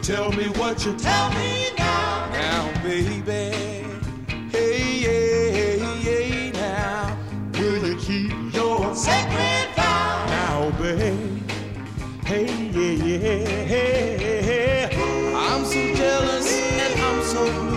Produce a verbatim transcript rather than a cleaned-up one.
Tell me what you Tell me now. now, baby. Hey, hey, hey, now. Will you keep your Sacred vow. now, babe? Hey, yeah, yeah, hey, hey. I'm so jealous and I'm so blue.